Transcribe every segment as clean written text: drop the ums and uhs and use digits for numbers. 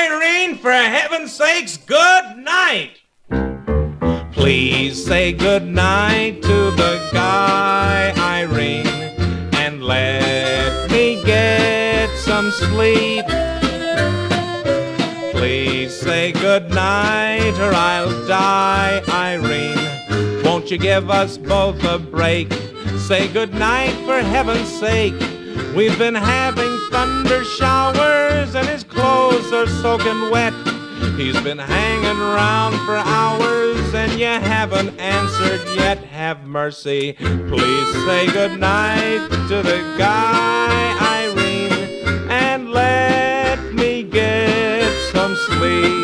Irene, for heaven's sakes, good night. Please say good night to the guy, Irene, and let me get some sleep. Please say good night or I'll die, Irene. Won't you give us both a break? Say good night for heaven's sake. We've been having thunder showers and his clothes are soaking wet. He's been hanging around for hours and you haven't answered yet. Have mercy, please say good night to the guy, Irene, and let me get some sleep.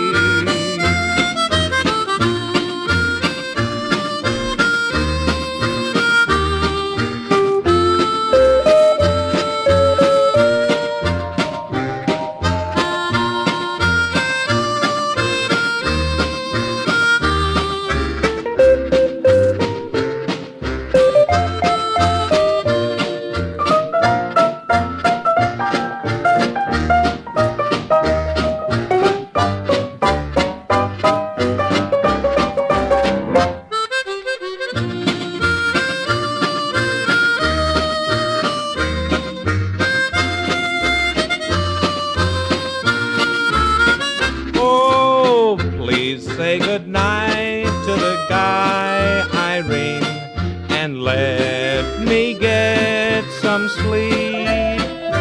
Say good night to the guy, Irene, and let me get some sleep.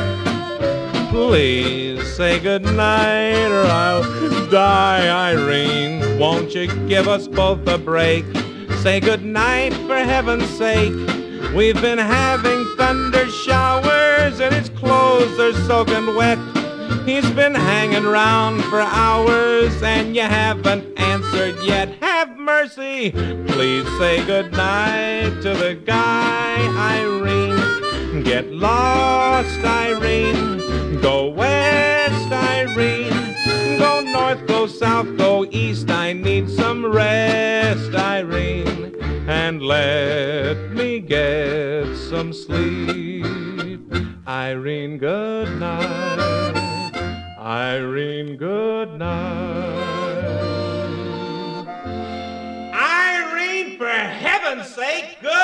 Please say good night or I'll die, Irene. Won't you give us both a break? Say good night for heaven's sake. We've been having thunder showers and his clothes are soaking wet. He's been hanging around for hours and you haven't answered yet. Have mercy, please say good night to the guy, Irene. Get lost, Irene. Go west, Irene. Go north, go south, go east. I need some rest, Irene. And let me get some sleep. Irene, good night. Irene, good night. Irene, for heaven's sake, good